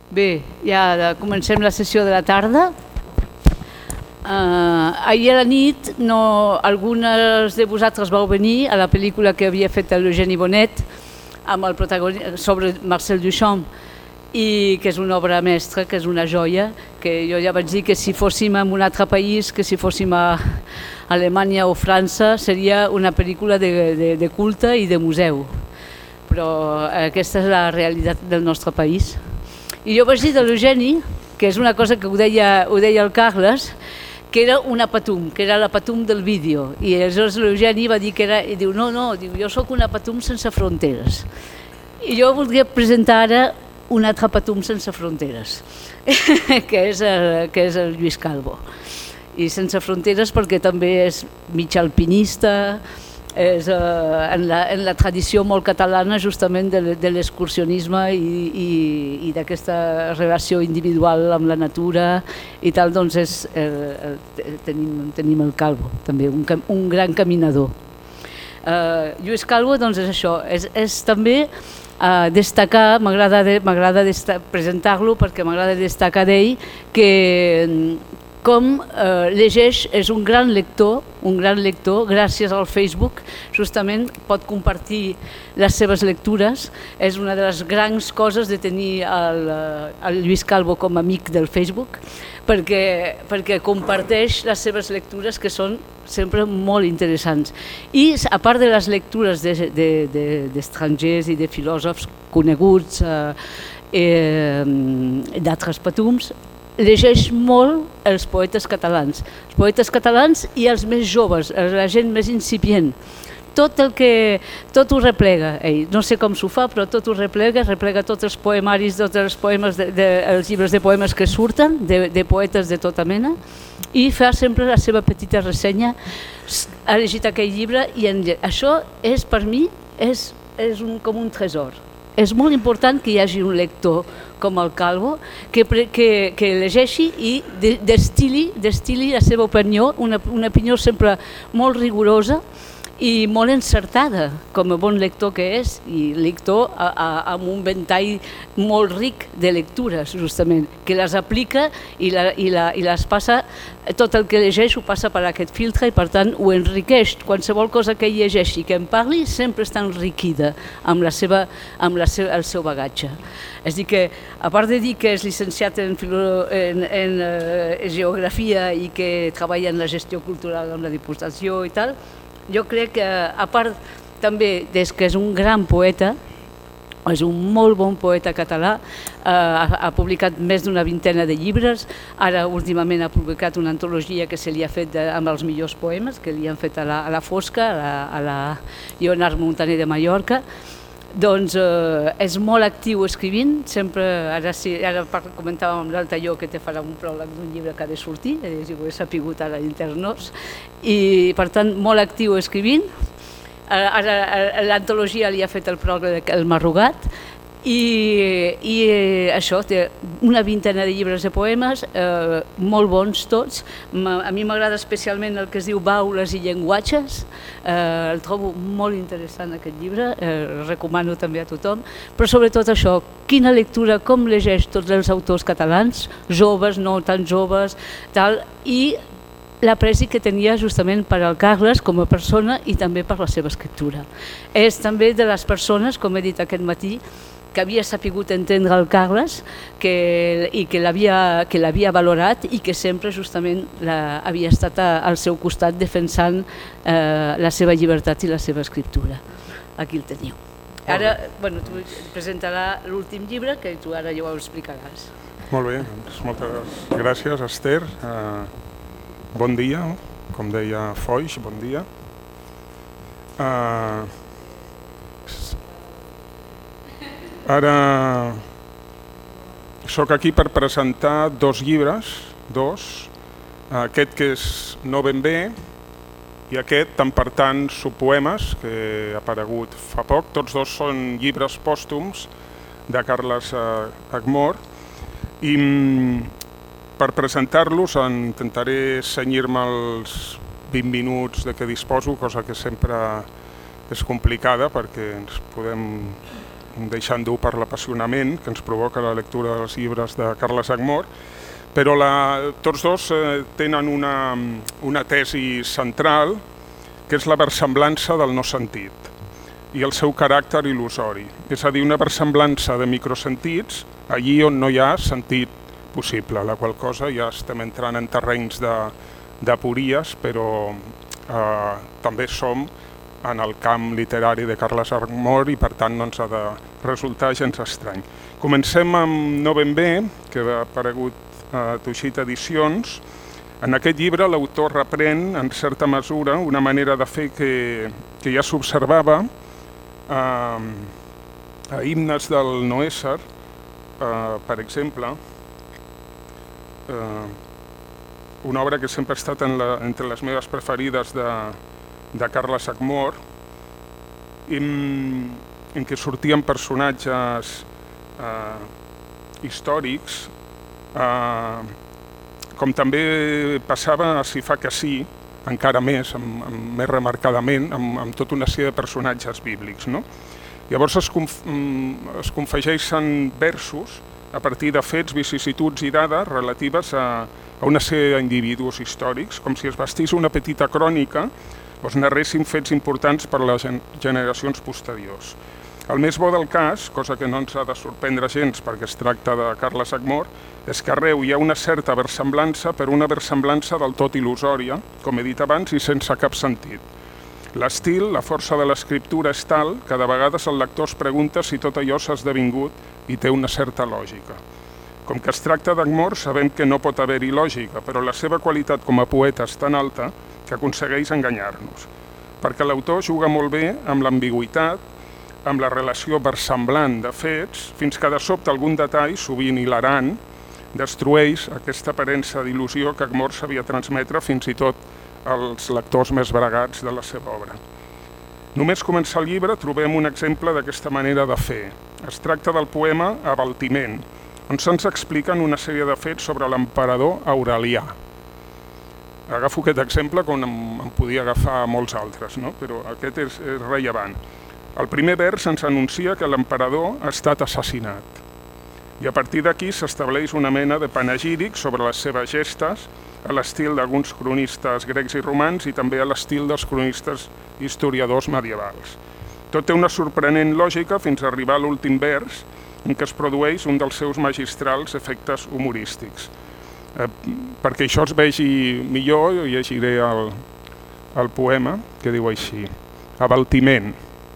Bé, ja comencem la sessió de la tarda. Ahir a la nit algunes de vosaltres vau venir a la pel·lícula que havia fet l'Eugeni Bonet amb el protagonista sobre Marcel Duchamp, i que és una obra mestra, que és una joia, que jo ja vaig dir que si fóssim en un altre país, que si fóssim a Alemanya o França, seria una pel·lícula de culte i de museu. Però aquesta és la realitat del nostre país. I jo vaig dir de l'Eugeni, que és una cosa que ho deia el Carles, que era una patum, que era la patum del vídeo. I aleshores l'Eugeni va dir que era, i diu, no, jo sóc una patum sense fronteres. I jo voldria presentar ara un altre patum sense fronteres, que és el Lluís Calvo. I sense fronteres perquè també és mig alpinista, és en la tradició molt catalana justament de l'excursionisme i d'aquesta relació individual amb la natura i tal, doncs tenim el Calvo, també un gran caminador. Lluís Calvo, doncs és això, és també destacar, m'agrada presentar-lo perquè m'agrada destacar d'ell que com llegeix, és un gran lector, gràcies al Facebook, justament pot compartir les seves lectures. És una de les grans coses de tenir el Lluís Calvo com a amic del Facebook, perquè comparteix les seves lectures, que són sempre molt interessants. I a part de les lectures d'estrangers i de filòsofs coneguts, d'altres patums, llegeix molt els poetes catalans i els més joves, la gent més incipient. Tot ho replega ell, no sé com s'ho fa, però tot ho replega tots els poemaris, tots els poemes, els llibres de poemes que surten, de poetes de tota mena, i fa sempre la seva petita ressenya. Ha llegit aquell llibre i això és, per mi, és com un tresor. És molt important que hi hagi un lector com el Calvo que llegeixi i destil·li la seva opinió, una opinió sempre molt rigorosa i molt encertada, com a bon lector que és, i lector amb un ventall molt ric de lectures, justament, que les aplica i les passa, tot el que llegeix ho passa per aquest filtre i per tant ho enriqueix. Qualsevol cosa que ell llegeixi, que en parli, sempre està enriquida amb el seu bagatge. És a dir que, a part de dir que és llicenciat en geografia i que treballa en la gestió cultural amb la Diputació i tal, jo crec que, a part també des que és un gran poeta, és un molt bon poeta català, ha publicat més d'una vintena de llibres, ara últimament ha publicat una antologia que se li ha fet amb els millors poemes, que li han fet a la Fosca, a la Lleonard Montaner de Mallorca. Doncs és molt actiu escrivint, sempre, ara comentàvem amb l'Altaió que te farà un pròleg d'un llibre que ha de sortir, ho he sapigut ara internos, i per tant molt actiu escrivint. Ara l'antologia li ha fet el pròleg El Marrugat, i això, té una vintena de llibres de poemes, molt bons tots. A mi m'agrada especialment el que es diu Baules i llenguatges, el trobo molt interessant aquest llibre, el recomano també a tothom, però sobretot això, quina lectura, com llegeix tots els autors catalans, joves, no tan joves, tal, i l'apreci que tenia justament per al Carles com a persona i també per la seva escriptura. És també de les persones, com he dit aquest matí, que havia sapigut entendre el Carles i que l'havia valorat i que sempre justament havia estat al seu costat defensant la seva llibertat i la seva escriptura. Aquí el teniu. Ara, tu presentaràs l'últim llibre, que tu ara ja ho explicaràs. Molt bé, moltes gràcies, Esther. Bon dia, com deia Foix, bon dia. Ara soc aquí per presentar dos llibres, aquest que és No ben bé i aquest, Tant per tant, subpoemes, que ha aparegut fa poc. Tots dos són llibres pòstums de Carles Agmor i per presentar-los intentaré cenyir-me els 20 minuts de què disposo, cosa que sempre és complicada perquè ens podem deixant dur per l'apassionament que ens provoca la lectura dels llibres de Carles Agbor, però tots dos tenen una tesi central, que és la versemblança del no sentit i el seu caràcter il·lusori. És a dir, una versemblança de microsentits allí on no hi ha sentit possible, la qual cosa ja estem entrant en terrenys d'apories, però també som en el camp literari de Carles Agbor i per tant no ens ha de resultar gens estrany. Comencem amb No ben bé, que ha aparegut a Tuixit Edicions. En aquest llibre l'autor reprèn en certa mesura una manera de fer que ja s'observava a Himnes del no-ésser, per exemple, una obra que sempre ha estat entre les meves preferides de Carles Agbor, en què sortien personatges històrics, com també passava a Si fa que sí, encara més remarcadament, amb tota una sèrie de personatges bíblics. Llavors es confegeixen versos a partir de fets, vicissituds i dades relatives a una sèrie d'individus històrics, com si es vestís una petita crònica o es narressin fets importants per a les generacions posteriors. El més bo del cas, cosa que no ens ha de sorprendre gens perquè es tracta de Carles Agbor, és que arreu hi ha una certa versemblança, però una versemblança del tot il·lusòria, com he dit abans, i sense cap sentit. L'estil, la força de l'escriptura és tal que de vegades el lector es pregunta si tot allò s'ha esdevingut i té una certa lògica. Com que es tracta d'Agbor, sabem que no pot haver-hi lògica, però la seva qualitat com a poeta és tan alta que aconsegueix enganyar-nos. Perquè l'autor juga molt bé amb l'ambigüitat, amb la relació versemblant de fets, fins que de sobte algun detall, sovint hilarant, destrueix aquesta aparença d'il·lusió que Agbor sabia transmetre fins i tot als lectors més bregats de la seva obra. Només començar el llibre trobem un exemple d'aquesta manera de fer. Es tracta del poema Abaltiment, on se'ns expliquen una sèrie de fets sobre l'emperador Aurelià. Agafo aquest exemple com en podia agafar molts altres, però aquest és rellevant. El primer vers ens anuncia que l'emperador ha estat assassinat. I a partir d'aquí s'estableix una mena de panegíric sobre les seves gestes, a l'estil d'alguns cronistes grecs i romans i també a l'estil dels cronistes historiadors medievals. Tot té una sorprenent lògica fins a arribar a l'últim vers, en què es produeix un dels seus magistrals efectes humorístics. Perquè això es vegi millor, jo llegiré el poema, que diu així: Abaltiment.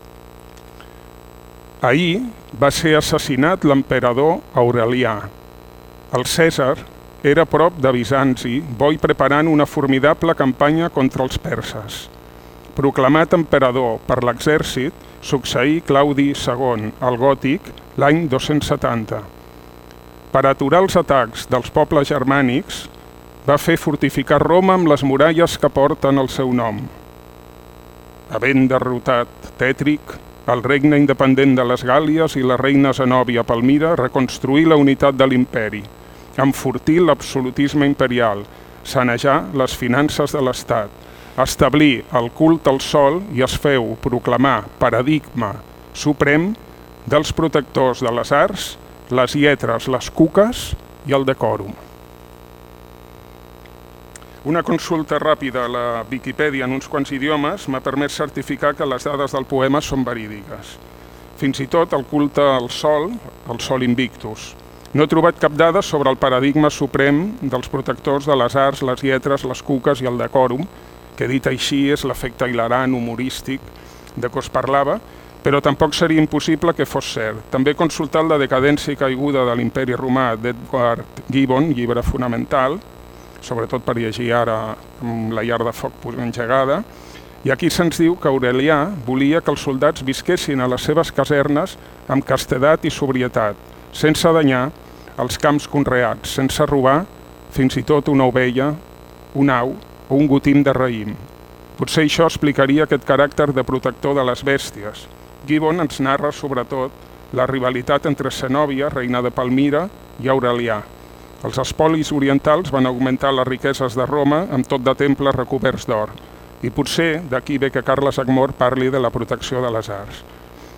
Ahir va ser assassinat l'emperador Aurelià. El Cèsar era prop de Bizanci, bo i preparant una formidable campanya contra els perses. Proclamat emperador per l'exèrcit, succeí Claudi II, el gòtic, l'any 270. Per aturar els atacs dels pobles germànics, va fer fortificar Roma amb les muralles que porten el seu nom. Havent derrotat Tètric, el regne independent de les Gàl·lies i la reina Zenòbia Palmira, reconstruir la unitat de l'imperi, enfortir l'absolutisme imperial, sanejar les finances de l'Estat, establir el culte al sol i es feu proclamar paradigma suprem dels protectors de les arts, les lletres, les cuques i el decòrum. Una consulta ràpida a la Viquipèdia en uns quants idiomes m'ha permès certificar que les dades del poema són verídiques. Fins i tot el culte al sol, el sol invictus. No he trobat cap dada sobre el paradigma suprem dels protectors de les arts, les lletres, les cuques i el decòrum, que dit així és l'efecte hilarant, humorístic, de què us parlava, però tampoc seria impossible que fos cert. També he consultat La decadència i caiguda de l'imperi romà d'Edward Gibbon, llibre fonamental, sobretot per llegir ara amb la llar de foc engegada, i aquí se'ns diu que Aurelià volia que els soldats visquessin a les seves casernes amb castedat i sobrietat, sense danyar els camps conreats, sense robar fins i tot una ovella, un au o un gotim de raïm. Potser això explicaria aquest caràcter de protector de les bèsties. Gibbon ens narra sobretot la rivalitat entre Zenòbia, reina de Palmira, i Aurelià. Els espolis orientals van augmentar les riqueses de Roma amb tot de temples recoberts d'or. I potser d'aquí ve que Carles Agbor parli de la protecció de les arts.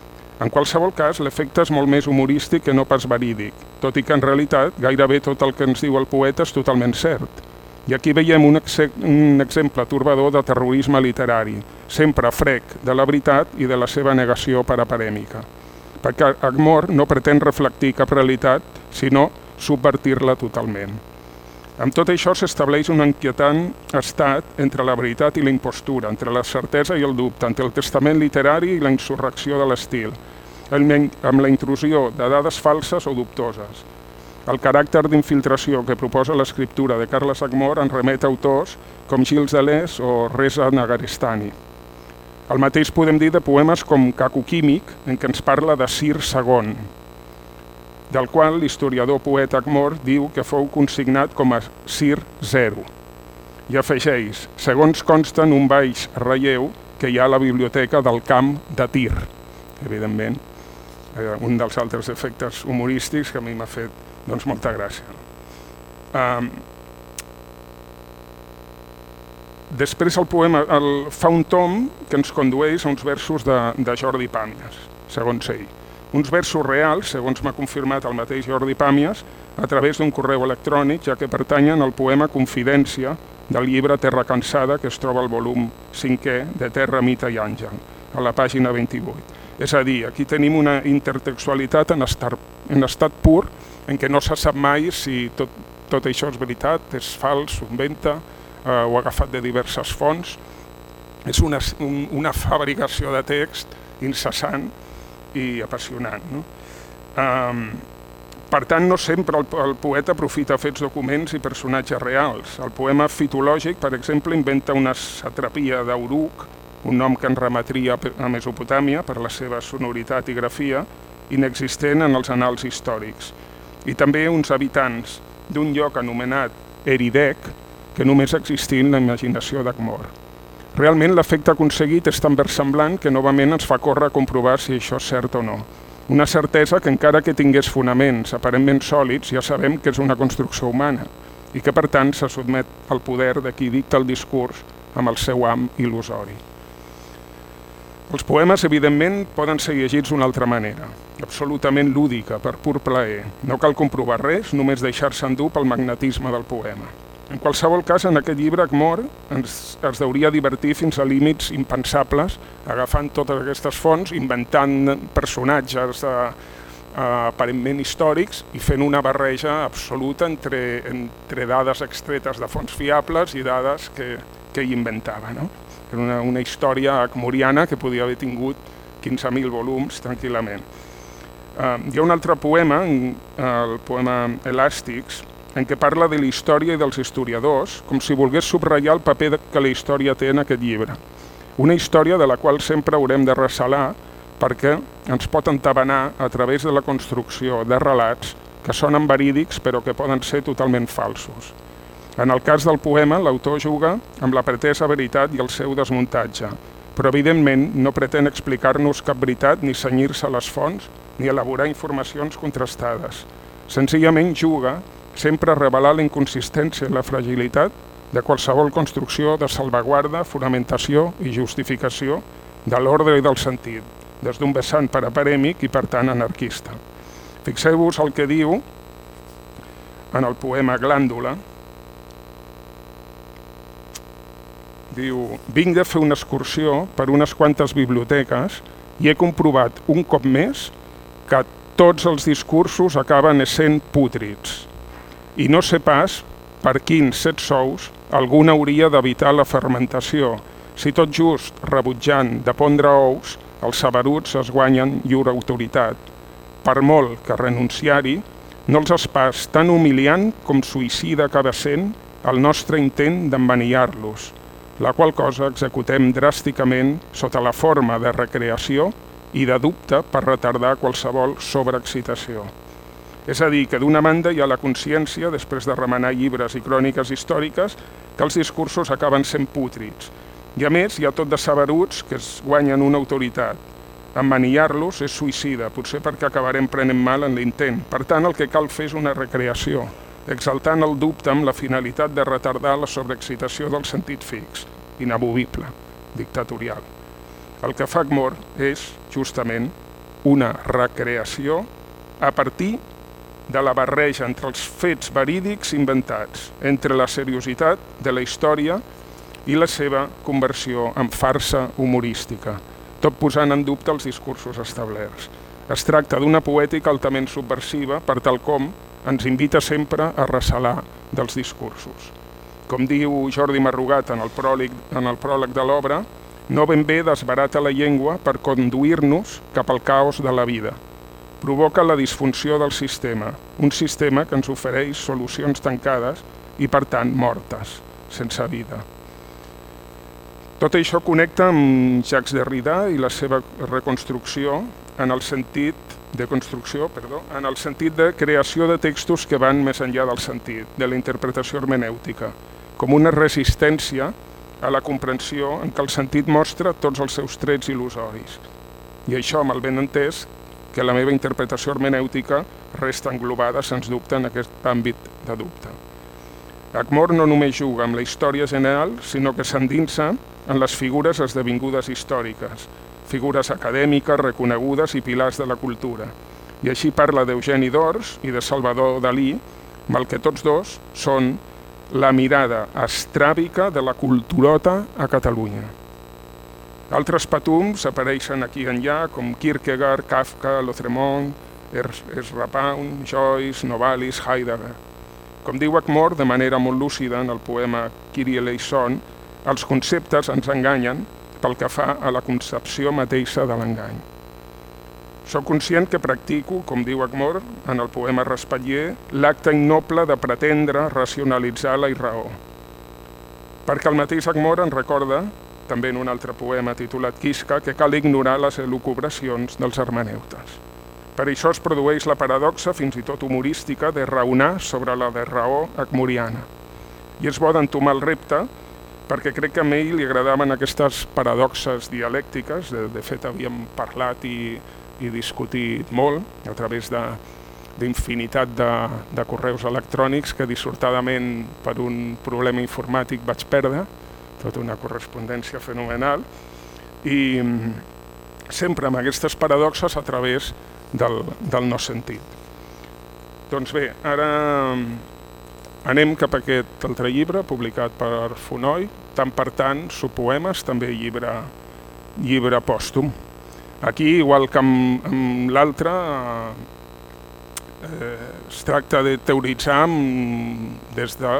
En qualsevol cas, l'efecte és molt més humorístic que no pas verídic, tot i que en realitat gairebé tot el que ens diu el poeta és totalment cert. I aquí veiem un exemple torbador de terrorisme literari, sempre frec de la veritat i de la seva negació per aparèmica. Perquè Agmor no pretén reflectir cap realitat, sinó subvertir-la totalment. Amb tot això s'estableix un inquietant estat entre la veritat i la impostura, entre la certesa i el dubte, entre el testament literari i la insurrecció de l'estil, amb la intrusió de dades falses o dubtoses. El caràcter d'infiltració que proposa l'escriptura de Carles Agmor en remet a autors com Gilles Deleuze o Reza Nagarestani. El mateix podem dir de poemes com Caco Químic, en què ens parla de Cir II, del qual l'historiador poeta Agmor diu que fou consignat com a Cir 0. I afegeix, segons consta en un baix relleu que hi ha a la biblioteca del camp de Tir. Evidentment, un dels altres efectes humorístics que a mi m'ha fet molta gràcia. Després el poema fa un tom que ens condueix a uns versos de Jordi Pàmies, segons ell. Uns versos reals, segons m'ha confirmat el mateix Jordi Pàmies, a través d'un correu electrònic, ja que pertanyen al poema Confidència del llibre Terra Cansada, que es troba al volum 5è de Terra, Mite i Àngel, a la pàgina 28. És a dir, aquí tenim una intertextualitat en estat pur, en què no se sap mai si tot això és veritat, és fals, s'ho inventa, o agafat de diverses fonts. És una fabricació de text incessant i apassionant. No? Per tant, no sempre el poeta aprofita fets documents i personatges reals. El poema fitològic, per exemple, inventa una satrapia d'Uruk, un nom que en remetria a Mesopotàmia per la seva sonoritat i grafia, inexistent en els annals històrics. I també uns habitants d'un lloc anomenat Eridec, que només existia en la imaginació d'Agmor. Realment l'efecte aconseguit és tan versemblant que novament ens fa córrer a comprovar si això és cert o no. Una certesa que encara que tingués fonaments aparentment sòlids ja sabem que és una construcció humana i que per tant se sotmet al poder de qui dicta el discurs amb el seu ham il·lusori. Els poemes, evidentment, poden ser llegits d'una altra manera, absolutament lúdica, per pur plaer. No cal comprovar res, només deixar-se endur pel magnetisme del poema. En qualsevol cas, en aquest llibre Agmor ens hauria divertir fins a límits impensables, agafant totes aquestes fonts, inventant personatges aparentment històrics i fent una barreja absoluta entre dades extretes de fonts fiables i dades que ell inventava. No? Era una història agmoriana que podia haver tingut 15.000 volums tranquil·lament. Hi ha un altre poema, el poema Elàstics, en què parla de la història i dels historiadors, com si volgués subratllar el paper que la història té en aquest llibre. Una història de la qual sempre haurem de recelar perquè ens pot entabanar a través de la construcció de relats que sonen verídics però que poden ser totalment falsos. En el cas del poema, l'autor juga amb la pretesa veritat i el seu desmuntatge, però evidentment no pretén explicar-nos cap veritat ni cenyir-se a les fonts ni elaborar informacions contrastades. Senzillament juga sempre a revelar la inconsistència i la fragilitat de qualsevol construcció de salvaguarda, fonamentació i justificació de l'ordre i del sentit, des d'un vessant paraparèmic i, per tant, anarquista. Fixeu-vos el que diu en el poema Glàndula. Diu, vinc de fer una excursió per unes quantes biblioteques i he comprovat un cop més que tots els discursos acaben essent pútrids. I no sé pas per quins 7 sous algun hauria d'evitar la fermentació, si tot just rebutjant de pondre ous, els saberuts es guanyen llur autoritat. Per molt que renunciar-hi, no els és pas tan humiliant com suïcida acaba sent el nostre intent d'emmanillar-los, la qual cosa executem dràsticament sota la forma de recreació i de dubte per retardar qualsevol sobreexcitació. És a dir, que d'una banda hi ha la consciència, després de remenar llibres i cròniques històriques, que els discursos acaben sent pútrids. I a més, hi ha tot de saberuts que es guanyen una autoritat. Emmanillar-los és suïcida, potser perquè acabarem prenent mal en l'intent. Per tant, el que cal fer és una recreació, exaltant el dubte amb la finalitat de retardar la sobreexcitació del sentit fix, inamovible, dictatorial. El que fa Agmor és, justament, una recreació a partir de la barreja entre els fets verídics inventats, entre la seriositat de la història i la seva conversió en farsa humorística, tot posant en dubte els discursos establerts. Es tracta d'una poètica altament subversiva per tal com ens invita sempre a recelar dels discursos. Com diu Jordi Marrugat en el pròleg de l'obra, no ben bé desbarata la llengua per conduir-nos cap al caos de la vida. Provoca la disfunció del sistema, un sistema que ens ofereix solucions tancades i, per tant, mortes, sense vida. Tot això connecta amb Jacques Derrida i la seva reconstrucció en el sentit de creació de textos que van més enllà del sentit, de la interpretació hermenèutica, com una resistència a la comprensió en què el sentit mostra tots els seus trets il·lusoris. I això, amb el benentès, que la meva interpretació hermenèutica resta englobada, sens dubte, en aquest àmbit de dubte. Ackmore no només juga amb la història general, sinó que s'endinsa en les figures esdevingudes històriques, figures acadèmiques, reconegudes i pilars de la cultura. I així parla d'Eugeni d'Ors i de Salvador Dalí, mal que tots dos són la mirada estràbica de la culturota a Catalunya. Altres patums apareixen aquí i enllà, com Kierkegaard, Kafka, Lautréamont, Ezra Pound, Joyce, Novalis, Heidegger. Com diu Ackmore de manera molt lúcida en el poema Kyrie eleison, els conceptes ens enganyen pel que fa a la concepció mateixa de l'engany. Soc conscient que practico, com diu Ackmore en el poema Respatller, l'acte innoble de pretendre racionalitzar la irraó. Perquè el mateix Ackmore ens recorda, també en un altre poema titulat Quisca, que cal ignorar les elucubracions dels hermeneutes. Per això es produeix la paradoxa, fins i tot humorística, de raonar sobre la de raó ackmoriana. I és bo d'entomar el repte, perquè crec que a ell li agradaven aquestes paradoxes dialèctiques. De fet, havíem parlat i discutit molt a través d'infinitat de correus electrònics que dissortadament per un problema informàtic vaig perdre, tota una correspondència fenomenal, i sempre amb aquestes paradoxes a través del no sentit. Doncs bé, ara anem cap a aquest altre llibre publicat per Fonoll, Tant per tant, subpoemes, també llibre pòstum. Aquí, igual que amb l'altre, es tracta de teoritzar des de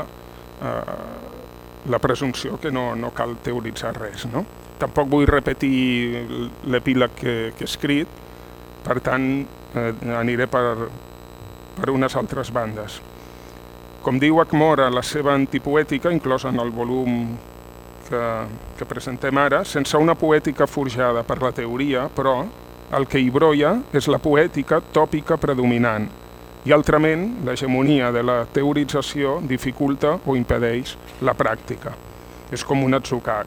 la presumpció que no cal teoritzar res, no? Tampoc vull repetir l'epíleg que he escrit, per tant, aniré per unes altres bandes. Com diu Ackmore a la seva antipoètica, inclosa en el volum que presentem ara, sense una poètica forjada per la teoria, però el que hi brolla és la poètica tòpica predominant, i altrament l'hegemonia de la teorització dificulta o impedeix la pràctica. És com un atzucac.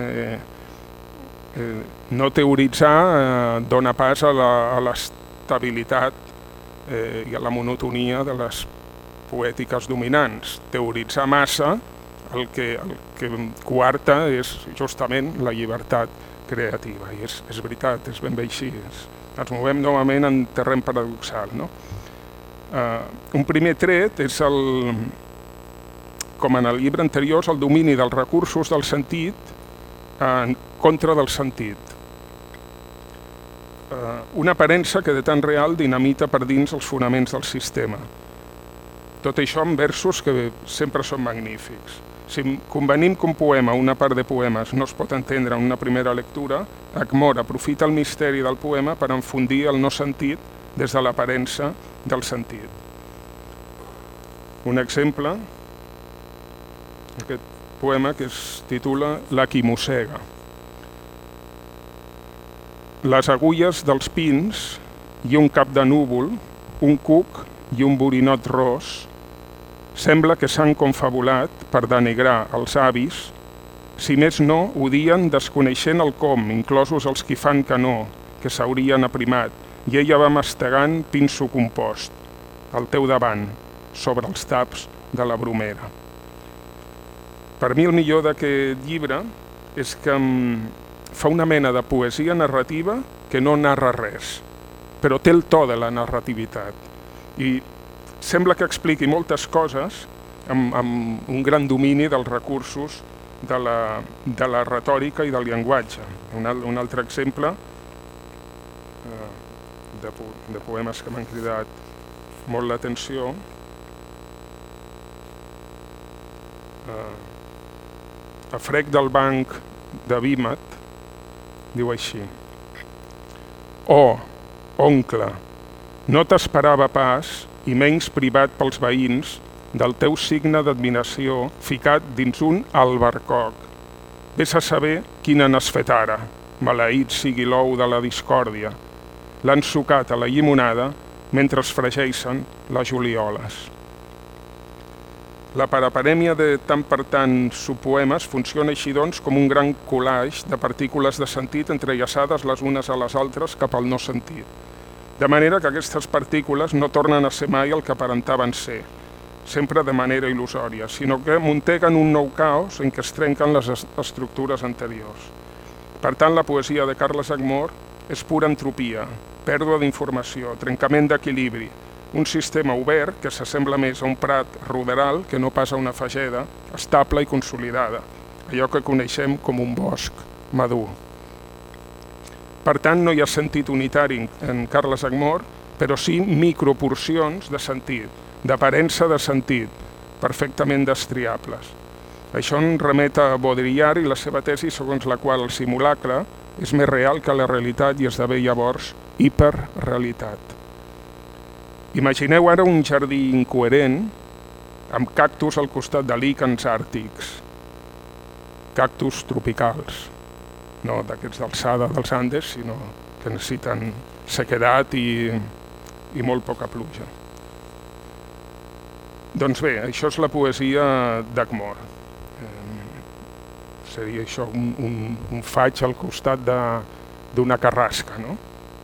No teoritzar dona pas a l'estabilitat i a la monotonia de les poètiques dominants. Teoritzar massa el que coarta és justament la llibertat creativa. I és veritat, és ben bé així. Ens movem novament en terreny paradoxal, no? Un primer tret és, com en el llibre anterior, el domini dels recursos del sentit en contra del sentit. Una aparença que de tan real dinamita per dins els fonaments del sistema. Tot això en versos que sempre són magnífics. Si convenim que un poema o una part de poemes no es pot entendre en una primera lectura, Ackmore aprofita el misteri del poema per enfondir el no sentit des de l'aparença del sentit. Un exemple, aquest poema que es titula La qui mossega. Les agulles dels pins i un cap de núvol, un cuc i un borinot ros, sembla que s'han confabulat per denigrar els avis, si més no odien desconeixent el com, inclosos els qui fan que no, que s'haurien aprimat, i ella va mastegant pinso compost, al teu davant, sobre els taps de la bromera. Per mi el millor d'aquest llibre és que fa una mena de poesia narrativa que no narra res. però té el to de la narrativitat. I sembla que expliqui moltes coses amb un gran domini dels recursos de la retòrica i del llenguatge. Un altre exemple de poemes que m'han cridat molt l'atenció. A frec del banc de Vímet diu així: «Oh, oncle, no t'esperava pas, i menys privat pels veïns, del teu signe d'admiració ficat dins un albercoc. Ves a saber quina n'has fet ara, maleït sigui l'ou de la discòrdia. L'han sucat a la llimonada mentre es fregeixen les julioles». La paraparèmia de tant per tant subpoemes funciona així doncs com un gran collage de partícules de sentit entrellaçades les unes a les altres cap al no sentit. De manera que aquestes partícules no tornen a ser mai el que aparentaven ser, sempre de manera il·lusòria, sinó que munteguen un nou caos en què es trenquen les estructures anteriors. Per tant, la poesia de Carles Aguemor és pura entropia, pèrdua d'informació, trencament d'equilibri, un sistema obert que s'assembla més a un prat ruderal que no pas a una fageda estable i consolidada, allò que coneixem com un bosc madur. Per tant, no hi ha sentit unitari en Carles Aguemor, però sí microporcions de sentit, d'aparença de sentit, perfectament destriables. Això en remet a Baudrillard i la seva tesi segons la qual el simulacre és més real que la realitat i esdevé llavors hiperrealitat. Imagineu ara un jardí incoherent amb cactus al costat de líquens àrtics, cactus tropicals, no d'aquests d'alçada dels Andes, sinó que necessiten sequedat i molt poca pluja. Doncs bé, això és la poesia d'Aguemor. Seria això un faig al costat d'una carrasca, no?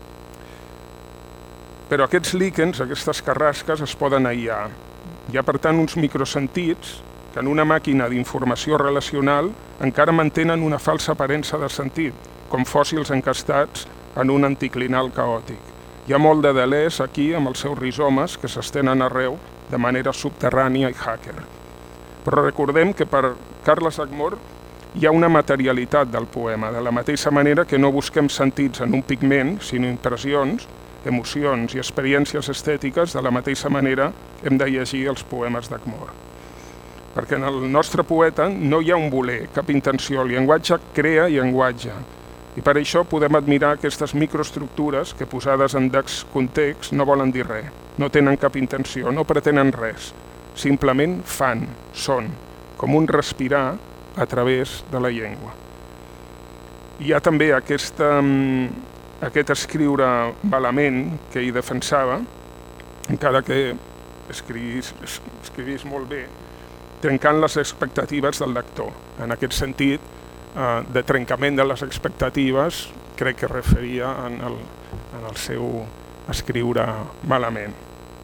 Però aquests líquens, aquestes carrasques, es poden aïllar. Hi ha, per tant, uns microsentits que en una màquina d'informació relacional encara mantenen una falsa aparença de sentit, com fòssils encastats en un anticlinal caòtic. Hi ha molt de Deleuze aquí amb els seus rizomes que s'estenen arreu de manera subterrània i hacker. Però recordem que per Carles Aguemor hi ha una materialitat del poema, de la mateixa manera que no busquem sentits en un pigment, sinó impressions, emocions i experiències estètiques, de la mateixa manera hem de llegir els poemes d'Aguemor. Perquè en el nostre poeta no hi ha un voler, cap intenció, el llenguatge crea llenguatge. I per això podem admirar aquestes microestructures que, posades en descontext, no volen dir res, no tenen cap intenció, no pretenen res, simplement fan, són, com un respirar a través de la llengua. Hi ha també aquest escriure malament que hi defensava, encara que escrivís molt bé, trencant les expectatives del lector. En aquest sentit, de trencament de les expectatives, crec que referia en el seu escriure malament.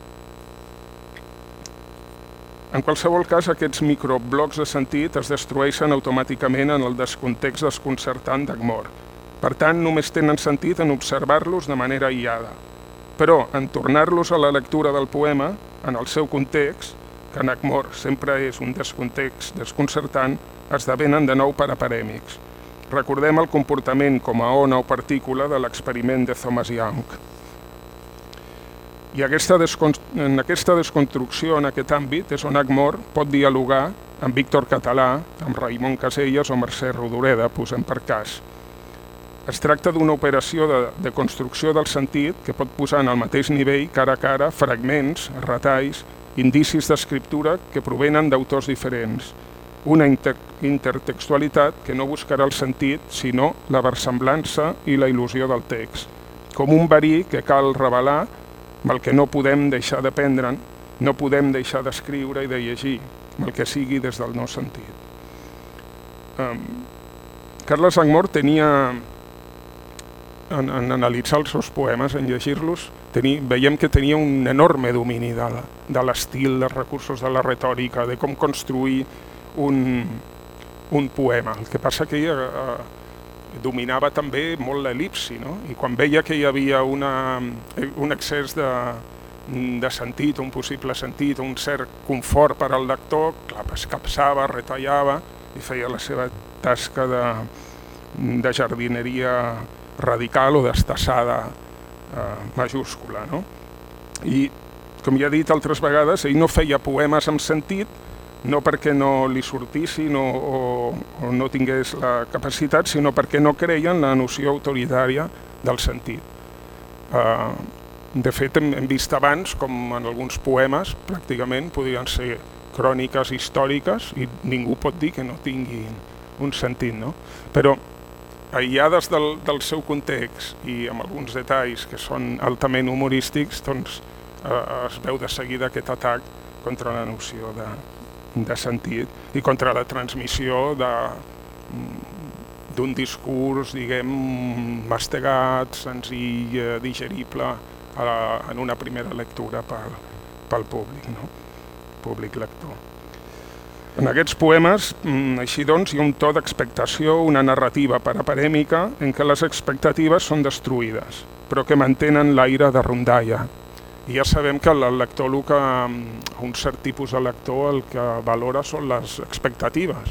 En qualsevol cas, aquests microblocs de sentit es destrueixen automàticament en el descontext desconcertant d'Aguemor. Per tant, només tenen sentit en observar-los de manera aïllada. Però, en tornar-los a la lectura del poema, en el seu context, que en Aguemor sempre és un descontext desconcertant, esdevenen de nou paraparèmics. Recordem el comportament com a ona o partícula de l'experiment de Thomas Young. I en aquesta desconstrucció, en aquest àmbit, és on Aguemor pot dialogar amb Víctor Català, amb Raimon Casellas o Mercè Rodoreda, posem per cas. Es tracta d'una operació de construcció del sentit que pot posar en el mateix nivell, cara a cara, fragments, retalls, indicis d'escriptura que provenen d'autors diferents. Una intertextualitat que no buscarà el sentit, sinó la versemblança i la il·lusió del text. Com un verí que cal revelar, amb el que no podem deixar d'aprendre'n, no podem deixar d'escriure i de llegir, amb el que sigui des del no sentit. Carles Aguemor tenia, en analitzar els seus poemes, en llegir-los, veiem que tenia un enorme domini de l'estil, dels recursos de la retòrica, de com construir un poema. El que passa que dominava també molt l'el·lipsi, no? I quan veia que hi havia un excés de sentit, un possible sentit, un cert confort per al lector, clar, es capçava, retallava i feia la seva tasca de jardineria radical o d'estassada majúscula, no? I, com ja he dit altres vegades, ell no feia poemes amb sentit, no perquè no li sortissin o no tingués la capacitat, sinó perquè no creia en la noció autoritària del sentit. De fet, hem vist abans com en alguns poemes pràcticament podrien ser cròniques històriques i ningú pot dir que no tinguin un sentit, no? Però aïllades del seu context i amb alguns detalls que són altament humorístics, doncs es veu de seguida aquest atac contra la noció de sentit i contra la transmissió d'un discurs, diguem, mastegat, senzill, digerible en una primera lectura pel públic, no? Públic lector. En aquests poemes, així doncs, hi ha un to d'expectació, una narrativa paraparèmica en què les expectatives són destruïdes, però que mantenen l'aire de rondalla. I ja sabem que el lector, un cert tipus de lector, el que valora són les expectatives,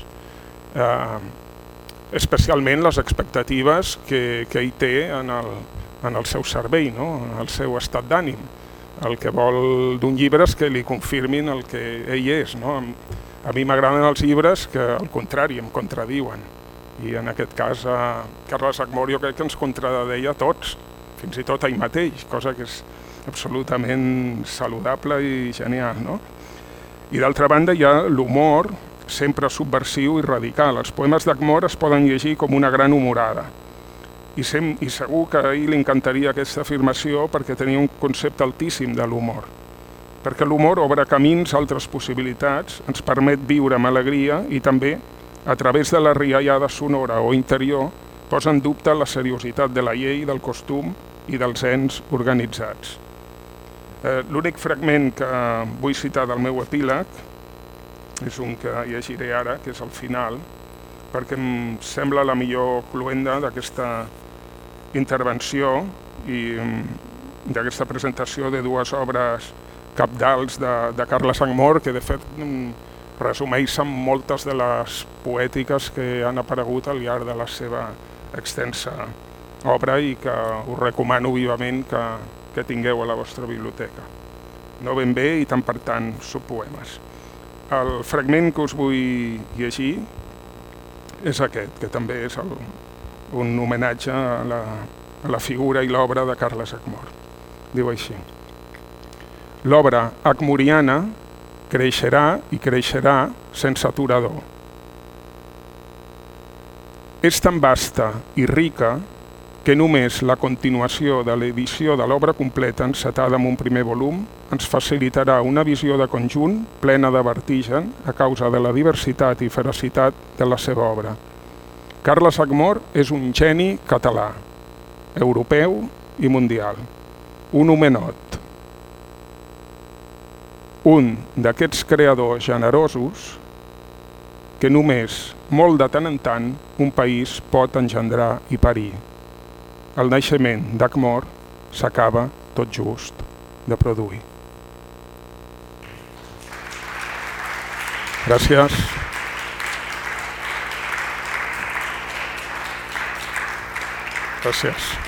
especialment les expectatives que ell té en el seu cervell, no? En el seu estat d'ànim. El que vol d'un llibre és que li confirmin el que ell és, no? A mi m'agraden els llibres que, al contrari, em contradiuen. I en aquest cas, Carles Ackmore jo crec que ens contradeia a tots, fins i tot a ell mateix, cosa que és absolutament saludable i genial, no? I d'altra banda hi ha l'humor, sempre subversiu i radical. Els poemes d'Ackmore es poden llegir com una gran humorada. I segur que a ell li encantaria aquesta afirmació perquè tenia un concepte altíssim de l'humor. Perquè l'humor obre camins a altres possibilitats, ens permet viure amb alegria i també, a través de la riallada sonora o interior, posa en dubte la seriositat de la llei, del costum i dels ens organitzats. L'únic fragment que vull citar del meu epíleg és un que llegiré ara, que és el final, perquè em sembla la millor cloenda d'aquesta intervenció i d'aquesta presentació de dues obres cabdals de Carles Ackmore, que de fet resumeixen moltes de les poètiques que han aparegut al llarg de la seva extensa obra i que us recomano vivament que tingueu a la vostra biblioteca. No ben bé i tant per tant són poemes. El fragment que us vull llegir és aquest, que també és un homenatge a la figura i l'obra de Carles Ackmore. Diu així: l'obra ackmoriana creixerà i creixerà sense aturador. És tan vasta i rica que només la continuació de l'edició de l'obra completa encetada en un primer volum ens facilitarà una visió de conjunt plena de vertigen a causa de la diversitat i feracitat de la seva obra. Carles Ackmore és un geni català, europeu i mundial, un homenot. Un d'aquests creadors generosos que només, molt de tant en tant, un país pot engendrar i parir. El naixement d'Ackmore s'acaba tot just de produir. Gràcies. Gràcies.